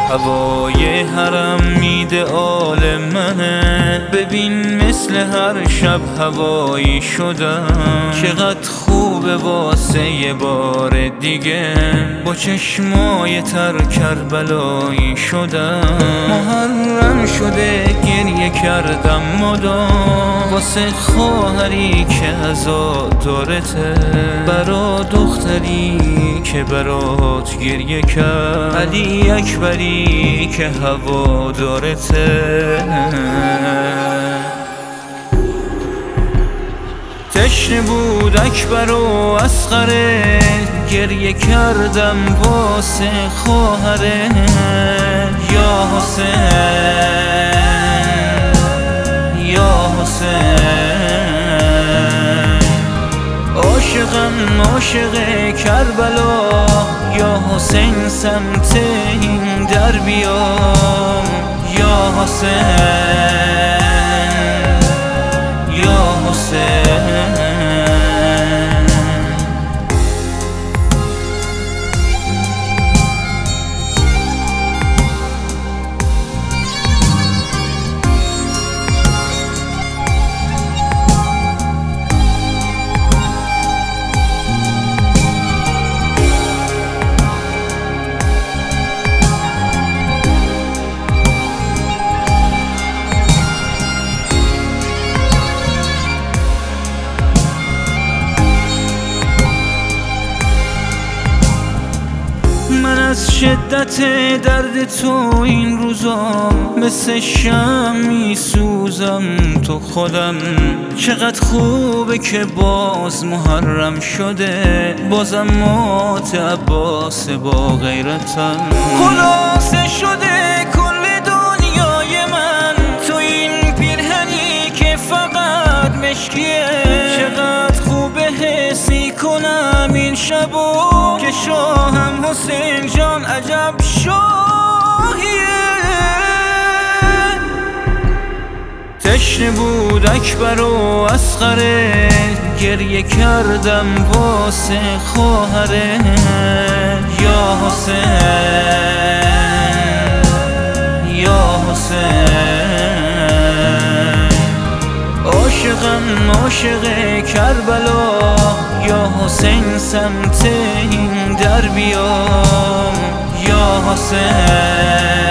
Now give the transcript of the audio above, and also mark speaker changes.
Speaker 1: هوای حرم ایدئال منه، ببین مثل هر شب هوایی شدم. چقدر خوبه واسه یه بار دیگه با چشمای تر کربلایی شدم. محرم شده گریه کردم مدام واسه خواهری که عزادارته، برا دختری که برات گریه کرد، علی اکبری که هوادارته. تشنه بود اکبر و اصغره، گریه کردم واسه خواهره. یا حسین یا حسین، عاشقم عاشق کربلا. یا حسین سمت این در بیا. یا حسین یا حسین. من از شدت درد تو این روزا مثل شمع میسوزم تو خودم. چقدر خوبه که باز محرم شده، بازم مات عباس با غیرتم. خلاصه شده کل دنیای من تو این پیرهنی که فقط مشکیه. چقدر خوبه حسی کنم این شبو که شاهم حسین جان عجب شاهیه. تشنه بود اکبر و اصغره، گریه کردم واسه خواهره. یا حسین یا حسین، عاشقم عاشق کربلا. یا حسین سمت این در بیا. یا حسین